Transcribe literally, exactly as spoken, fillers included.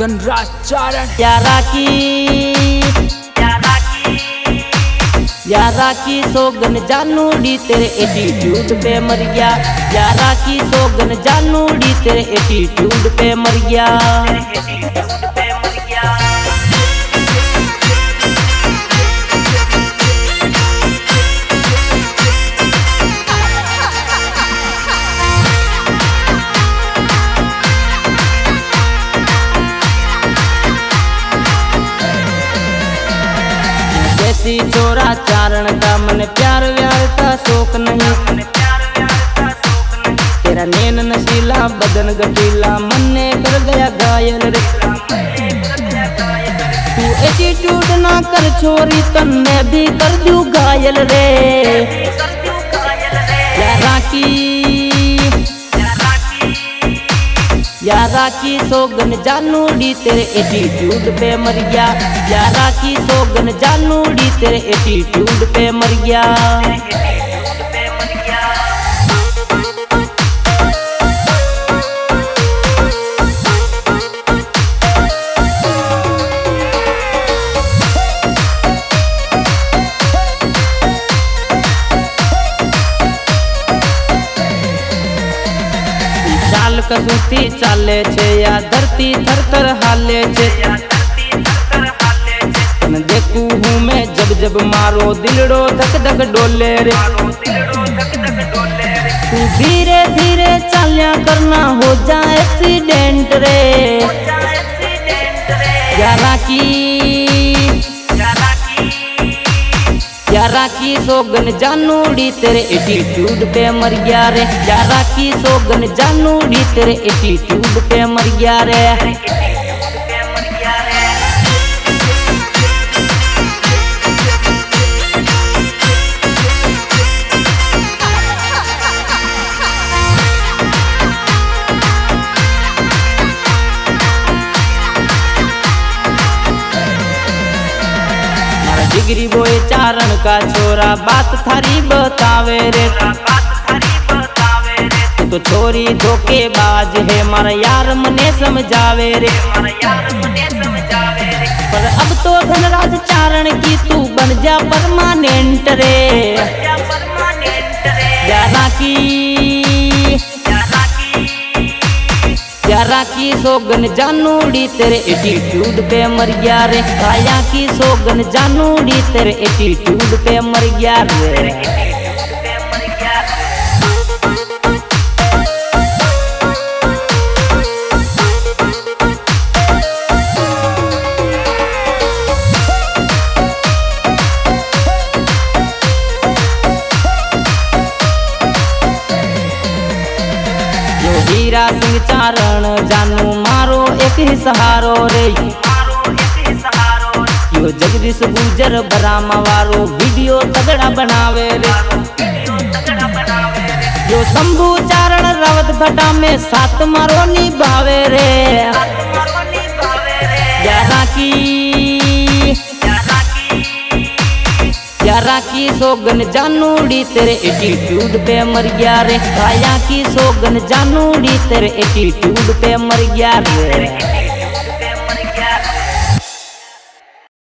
धनराज चारण। यारा की यारा की सोगन जानूड़ी तेरे एटीट्यूड पे मर गया। यारा की सोगन जानूड़ी तेरे एटीट्यूड पे मर गया। जैसी चोरा चारण का मन प्यार व्यार का शौक नहीं। तेरा नैन नशीला बदन गटीला मन ने कर गया घायल रे। तू एटीट्यूड ना कर छोरी तन्ने भी कर दूं घायल रे। यारा की यारा की सोगन जानूड़ी तेरे एटीट्यूड पे मर गया। यारा की सोगन जानूड़ी तेरे एटीट्यूड पे मर गया। चाल कसूती चाले छे या धरती थर थर हाले छे। तने देखू हूँ मैं जब जब मारो दिलड़ो धक धक डोले रे। तू धीरे धीरे चाल्या करना हो जाए एक्सीडेंट रे। यारा की यारा की सोगन जानूड़ी तेरे एटीट्यूड पे मर गया रे। यारा की सोगन जानूड़ी तेरे एटीट्यूड पे मर गया रे। जिगरी बोए चारण का छोरा बात थारी बतावे रे। तू तो छोरी धोखेबाज है मारा यार मने समझावे रे। पर अब तो धनराज चारण की तू बन जा परमानेंट रे। यारा की यारा की सोगन जानूड़ी तेरे एटीट्यूड पे मर गया रे। काया की सोगन जानूड़ी तेरे एटीट्यूड पे मर गया रे। हीरा सिंह चारण जानू मारो एक ही सहारो रे। यो जगदीश गुजर बरामा वारो वीडियो तगड़ा बनावे रे। यो शंभू चारण रावत भट्टा में साथ मारो निभावे रे। यारा की यारा की सोगन जानूड़ी तेरे एटीट्यूड पे मर गया रे। काया की सोगन जानूड़ी तेरे एटीट्यूड पे मर गया रे।